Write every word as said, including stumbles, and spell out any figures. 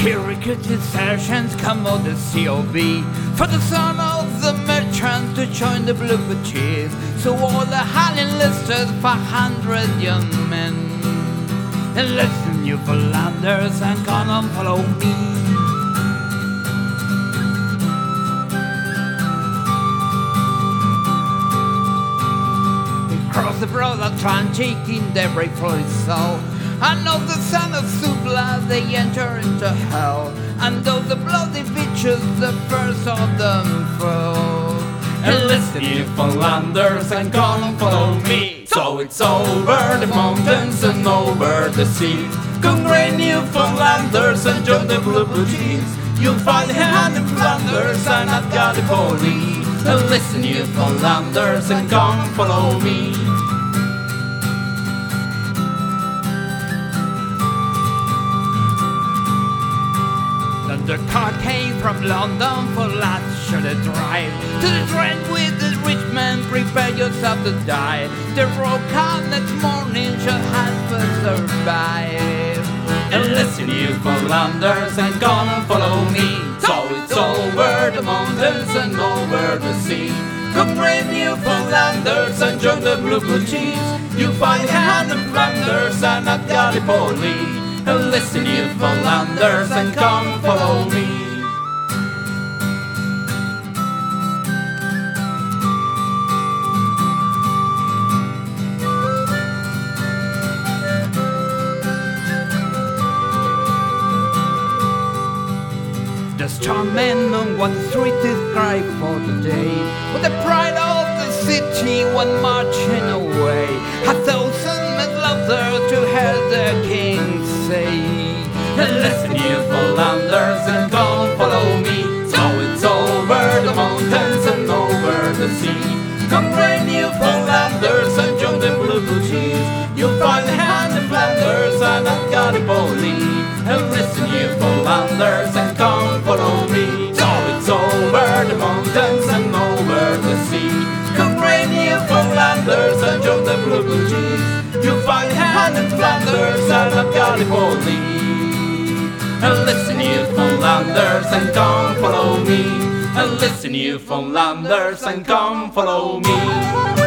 Cherokee desertions come on the C O B for the son of the merchant to join the Blue Chiefs. So all the high enlisted five hundred young men, and listen, Newfoundlanders, and come and follow me. Across the broad Atlantic in their brave fleet soul, and of the son of Subla they enter into hell, and of the bloody bitches the first of them fall. And listen, Newfoundlanders, and come and follow me. So it's over the mountains and over the sea. Come great Newfoundlanders and join the Blue Chiefs. You'll find a hand in Flanders and I've got a police. And listen, Newfoundlanders, and come and follow me. The car came from London for lunch or the drive to the train with the rich man, prepare yourself to die. The road car next morning shall have to survive. And listen, Newfoundlanders, and come and follow me. So it's over the mountains and over the sea. Come brave Newfoundlanders and join the Blue Chiefs. You'll find a hand in Flanders and I've got a police. And listen, Newfoundlanders, and come follow me. The strong men on one street is cry for the day, with the pride of the city one marching away. A thousand men louder to hear the king say. And listen, Newfoundlanders, and come follow me. So it's over the mountains and over the sea. Come brave Newfoundlanders and join the Blue Chiefs. You'll find a hand in Flanders and I've got a police. And listen, Newfoundlanders, and come follow me. So it's over the mountains and over the sea. Come brave Newfoundlanders and join the Blue Chiefs. You'll find a hand in Flanders and I've got a police. And listen, Newfoundlanders, and come follow me. And listen, Newfoundlanders, and come follow me.